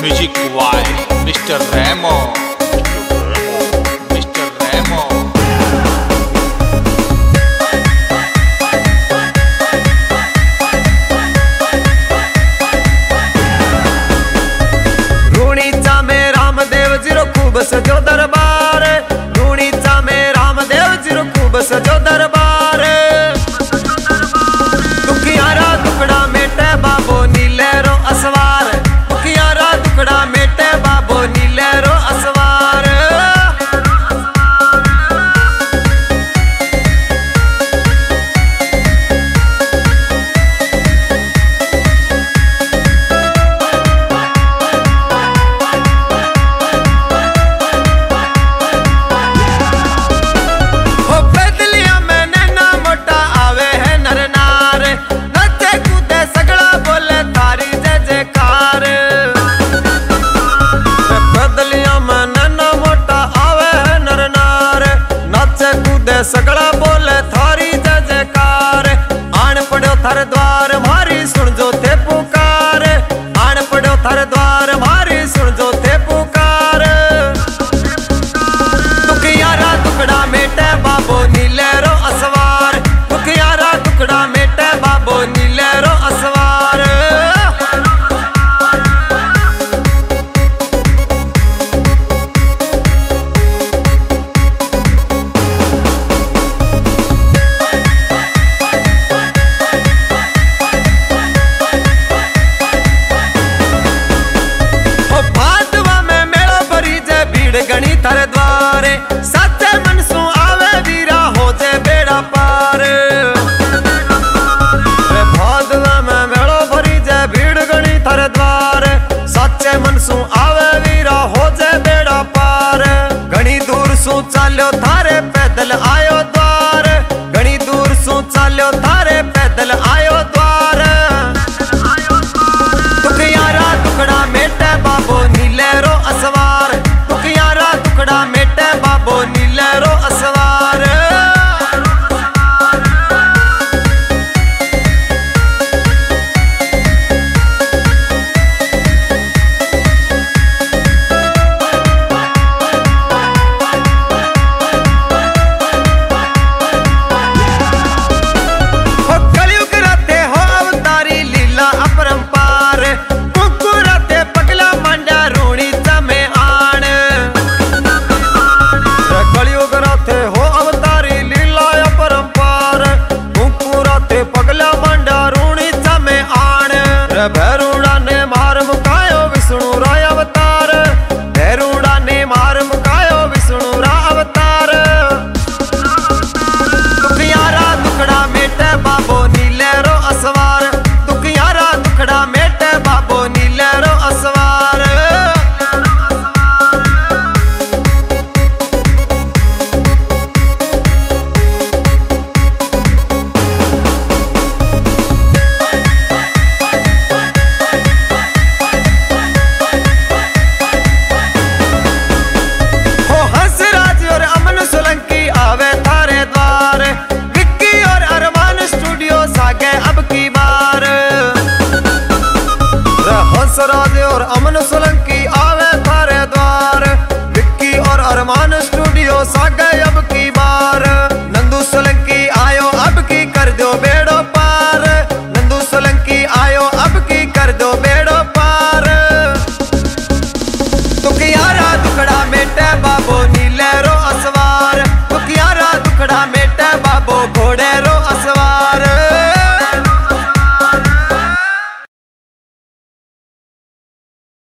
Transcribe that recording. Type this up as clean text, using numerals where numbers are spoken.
Music Y mister Remo. Runicha में Ramdev zero खूब सजो दरबार, रूणीचा में रामदेव जीरो खूब सजो दरबार। दुखियारा दुखड़ा मेटे बाबो नीले रो असवार, दुखियारा दुखड़ा मेटे बाबो नीले रो असवार। सगड़ा बोले थारी जय जयकार, आन पड़ो थार द्वार मारी सुन जो थे पुकार, आन पड़ो थार द्वार मारी सुन जो थे पुकार। दुखियारा दुखड़ा मेटे बाबो नीले रो असवार, दुखियारा दुखड़ा मेटे बाबो नीले रो असवार। गणी थारे द्वारे सच्चे मन सु आवे वीरा हो जे बेड़ा पार। भादवा में मेलो भरी जे भीड़ गणी थारे द्वारे सच्चे मन सु आवे वीरा हो जे बेड़ा पार। घणी दूर सु चाल्यो थारे पैदल आयो द्वार, घणी दूर सु चाल्यो थारे पैदल आयो द्वार। दुखियारा दुखड़ा मेटे बाबो नीले रो असवार, दुखियारा दुखड़ा मेटे बाबो नीले रो असवार। कलयुग रते हो अवतारी लीला अपरंपार, कुकुरते पगला मंडा रूणी तमे आण। कलयुग रते हो अवतारी लीला अपरंपार, कुकुरते पगला मंडा रूणी तमे आण। भैरूड़ा ने मार मुकायो विष्णु रा अवतार, भैरूड़ा ने मार मुकायो विष्णु रा अवतार। दुखियारा दुखड़ा मेटे बाबो नीले रो असवार, दुखियारा दुखड़ा मेटे बाबो नीले रो असवार। हंसराज और अमन सोलंकी आवे थारे द्वार, विक्की और अरमान स्टूडियो सागे अब की बार। नंदू सोलंकी आयो अब की कर दो बेड़ो पार, नंदू सोलंकी आयो अब की कर दो बेड़ो पार। दुखियारा दुखड़ा मेटे बाबो नीले रो